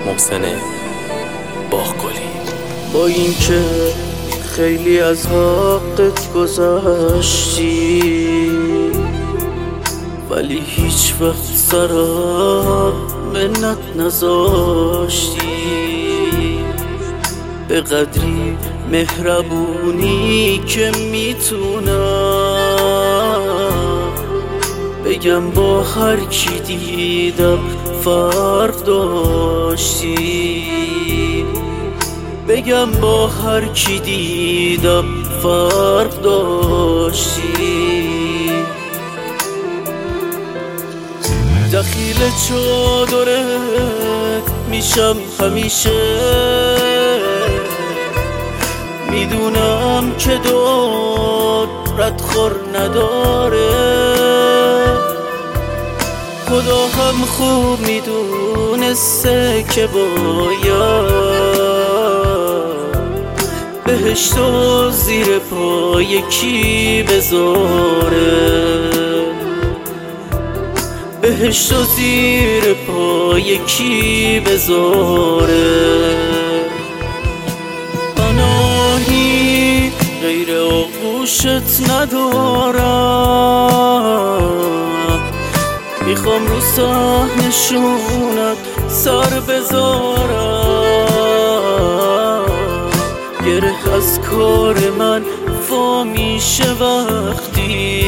محسن باغگلی. با اینکه خیلی از حقت گذشتی، ولی هیچ وقت سرم منت نذاشتی. به قدری مهربونی که میتونم بگم با هر کی دیدم فرق داشتی. بگم با هر کی دیدم فرق داشتی. دخیل چادرت میشم همیشه، میدونم که داد ردخور نداره. خدا هم خوب میدونسته که باید بهشتو زیر پای کی بذاره. بهشتو زیر پای کی بذاره. پناهی غیر آغوشت ندارم، میخوام رو صحنشونت سر بذارم. گره از کار من وا میشه وقتی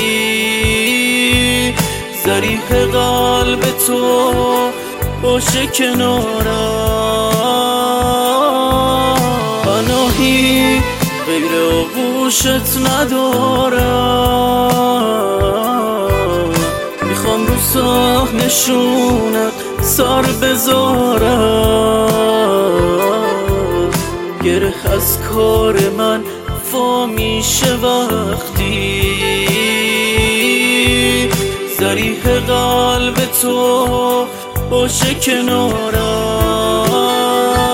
ذریح قلب تو باشه کنارم. پناهی غیر آغوشت ندارم، میخوام رو صحنشونت سر بذارم. گره از کار من وا میشه وقتی ذریح قلب تو باشه کنارم.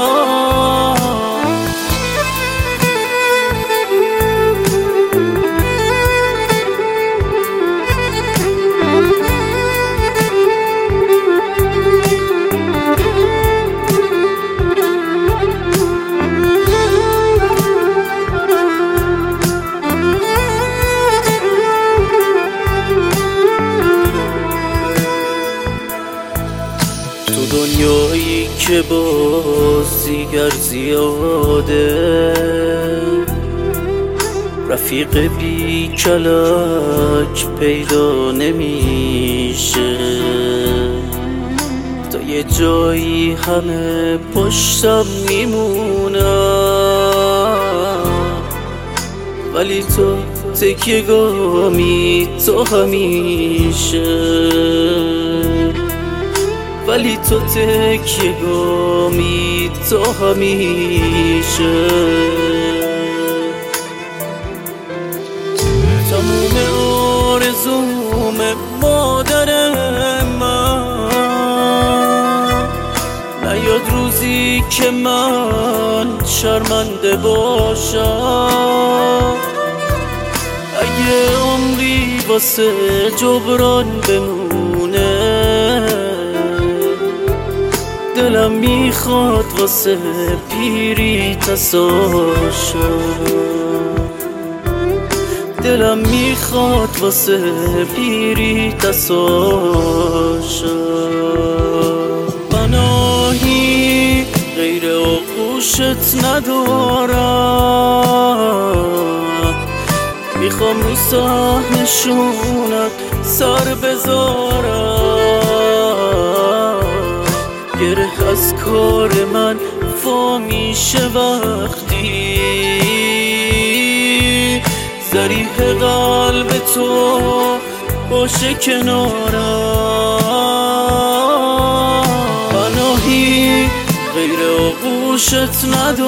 دنیایی که باز دیگر زیاده، رفیق بی کلک پیدا نمیشه. تا یه جایی همه پشتم میمونم، ولی تو تکیه‌گامی تو همیشه. ولی تو تکیه‌گامی تو همیشه. تموم آرزوم مادر من نیاد روزی که من شرمنده باشم. اگه عمری واسه جبران بمونه، دلم میخواد واسه پیری تساشم. دلم میخواد واسه پیری تساشم. پناهی غیر آغوشت ندارم، میخوام رو صحنشونت سر بذارم. گره از کار من وا میشه وقتی ذریح قلب تو باشه کنارم. پناهی غیر آغوشت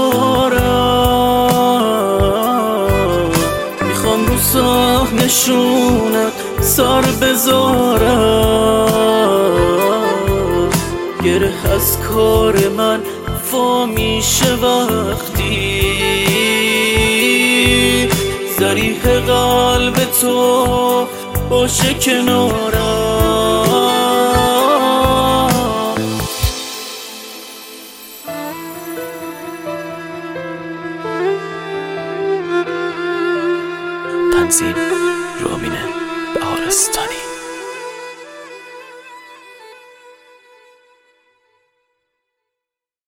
ندارم، میخوام رو صحنشونت سر بذارم. گره از کار من وا میشه وقتی ذریح قلب تو باشه کنارم. عظیم رامین بهار استایل.